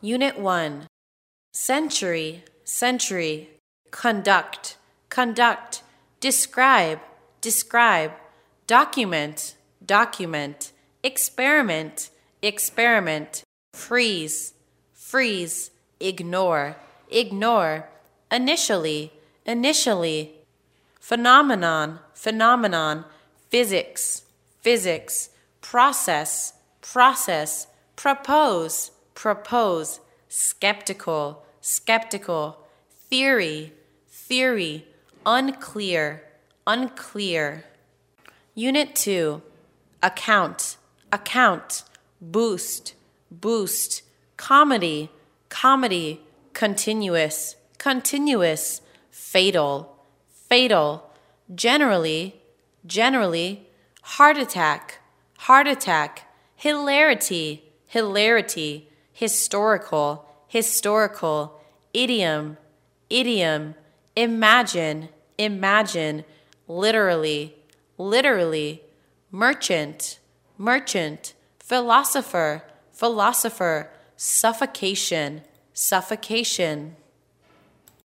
Unit 1. Century, century. Conduct, conduct. Describe, describe. Document, document. Experiment, experiment. Freeze, freeze. Ignore, ignore. Initially, initially. Phenomenon, phenomenon. Physics, physics. Process, process. Propose, propose. Skeptical, skeptical. Theory, theory. Unclear, unclear. Unit 2. Account, account. Boost, boost. Comedy, comedy. Continuous, continuous. Fatal, fatal. Generally, generally. Heart attack, heart attack. Hilarity, hilarity. Historical, historical. Idiom, idiom. Imagine, imagine. Literally, literally. Merchant, merchant. Philosopher, philosopher. Suffocation, suffocation.